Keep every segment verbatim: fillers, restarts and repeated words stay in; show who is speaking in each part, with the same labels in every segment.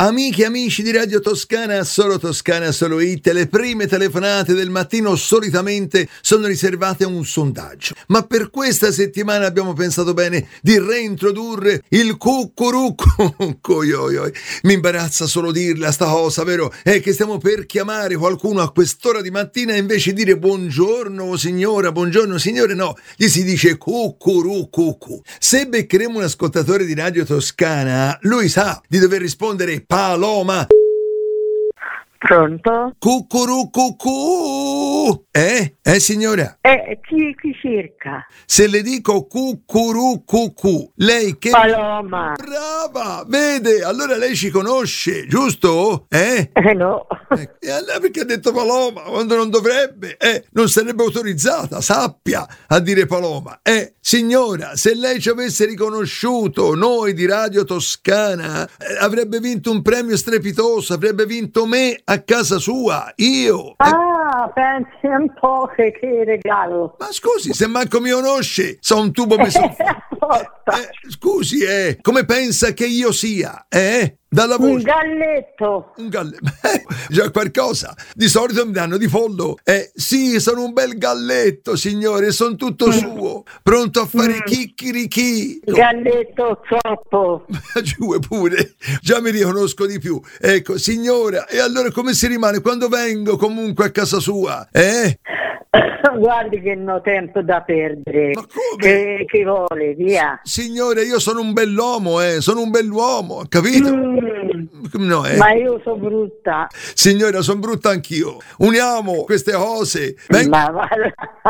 Speaker 1: Amiche e amici di Radio Toscana, solo Toscana, solo It, le prime telefonate del mattino solitamente sono riservate a un sondaggio. Ma per questa settimana abbiamo pensato bene di reintrodurre il cuccurucco. Mi imbarazza solo dirla sta cosa, vero? È che stiamo per chiamare qualcuno a quest'ora di mattina e invece di dire buongiorno signora, buongiorno signore, no, gli si dice cuccuruccuccu. Se beccheremo un ascoltatore di Radio Toscana, lui sa di dover rispondere Paloma.
Speaker 2: Pronto?
Speaker 1: Cuccuruccucù. Eh? Eh signora?
Speaker 2: Eh, chi, chi cerca?
Speaker 1: Se le dico cuccuruccucù, lei che...
Speaker 2: Paloma.
Speaker 1: Brava! Vede, allora lei ci conosce, giusto? Eh?
Speaker 2: Eh no.
Speaker 1: Eh, e allora perché ha detto Paloma quando non dovrebbe? Eh, non sarebbe autorizzata, sappia, a dire Paloma. Eh, signora, se lei ci avesse riconosciuto noi di Radio Toscana, eh, avrebbe vinto un premio strepitoso, avrebbe vinto me a casa sua, io.
Speaker 2: Ah, pensi un po' che, che regalo.
Speaker 1: Ma scusi, se manco mi conosce, so un tubo messo... eh, scusi, eh, come pensa che io sia, eh? Dalla voce.
Speaker 2: Un galletto.
Speaker 1: Un galletto. Già qualcosa. Di solito mi danno di follo. Eh, sì, sono un bel galletto, signore, sono tutto suo. Pronto a fare mm. chicchirichi.
Speaker 2: Galletto troppo.
Speaker 1: Giù pure. Già mi riconosco di più. Ecco, signora, e allora come si rimane quando vengo comunque a casa sua? Eh?
Speaker 2: Guardi che non ho tempo da perdere.
Speaker 1: Ma come?
Speaker 2: Che, che vuole, via.
Speaker 1: Signore, io sono un bell'uomo, eh, sono un bell'uomo, capito?
Speaker 2: Mm.
Speaker 1: No, eh.
Speaker 2: Ma io sono brutta.
Speaker 1: Signora, sono brutta anch'io. Uniamo queste cose. Ven-
Speaker 2: Ma guarda,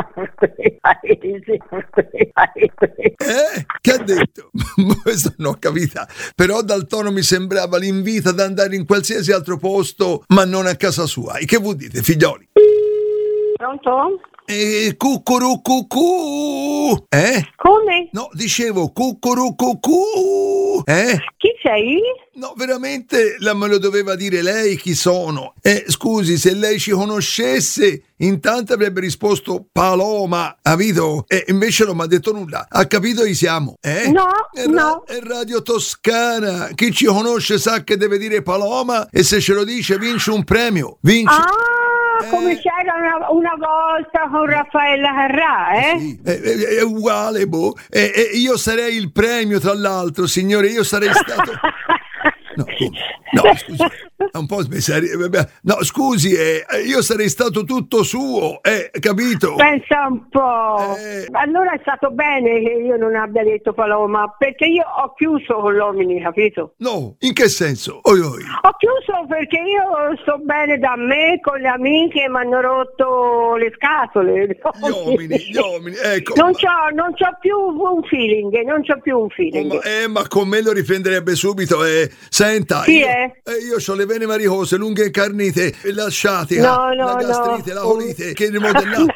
Speaker 1: eh? Che ha detto? Questo non ho capito. Però dal tono mi sembrava l'invito ad andare in qualsiasi altro posto, ma non a casa sua. E che vuol dite, figlioli?
Speaker 2: Pronto?
Speaker 1: E cuccuruccucù. Eh?
Speaker 2: Come?
Speaker 1: No, dicevo cuccuruccucù. Eh?
Speaker 2: Chi sei?
Speaker 1: No, veramente la me lo doveva dire lei chi sono. Eh, scusi, se lei ci conoscesse, intanto avrebbe risposto Paloma, capito? E invece non mi ha detto nulla. Ha capito chi siamo? Eh?
Speaker 2: No,
Speaker 1: è ra-
Speaker 2: no.
Speaker 1: È Radio Toscana. Chi ci conosce sa che deve dire Paloma e se ce lo dice vince un premio. Vince...
Speaker 2: Ah!
Speaker 1: Eh.
Speaker 2: Come c'era una, una volta con Raffaella Carrà, eh?
Speaker 1: Sì, è, è, è uguale, boh. E, e io sarei il premio, tra l'altro, signore. Io sarei stato... No, come? No, scusi, è un po' smesario. No, scusi, eh, io sarei stato tutto suo, eh, capito?
Speaker 2: Pensa un po'.
Speaker 1: Eh.
Speaker 2: Allora è stato bene che io non abbia detto Paloma, perché io ho chiuso con l'uomini, capito?
Speaker 1: No, in che senso? Oi, oi.
Speaker 2: Ho chiuso perché io sto bene da me, con le amiche mi hanno rotto le scatole.
Speaker 1: Gli uomini, gli uomini, ecco.
Speaker 2: Non c'ho, non c'ho più un feeling, non c'ho più un feeling.
Speaker 1: Oh, ma, eh, ma con me lo riprenderebbe subito, eh. Senta,
Speaker 2: Sì,
Speaker 1: io,
Speaker 2: eh.
Speaker 1: eh, io ho le vene varicose, lunghe e incarnite, la sciatica,
Speaker 2: No, no,
Speaker 1: la gastrite,
Speaker 2: no.
Speaker 1: la colite, che rimodellare.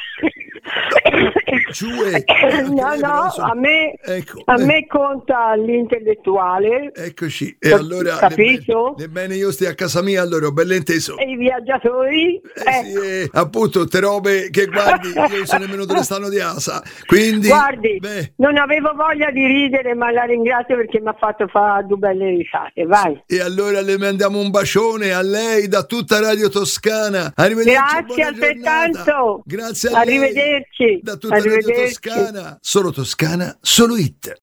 Speaker 1: Giù è,
Speaker 2: no, no,
Speaker 1: so.
Speaker 2: a me,
Speaker 1: ecco,
Speaker 2: a
Speaker 1: eh.
Speaker 2: me conta l'intellettuale.
Speaker 1: Eccoci, e allora
Speaker 2: capito?
Speaker 1: Nebbene io stia a casa mia, allora ho ben inteso.
Speaker 2: E i viaggiatori?
Speaker 1: Eh, sì, eh, appunto, te robe che guardi, io non so nemmeno dove stanno di asa. Quindi,
Speaker 2: guardi,
Speaker 1: beh.
Speaker 2: non avevo voglia di ridere, ma la ringrazio perché mi ha fatto fare due belle risate. Vai.
Speaker 1: E allora le mandiamo un bacione a lei da tutta Radio Toscana. Arrivederci.
Speaker 2: Grazie altrettanto.
Speaker 1: Grazie a
Speaker 2: Arrivederci.
Speaker 1: lei da tutta Radio Toscana. Solo Toscana, solo It.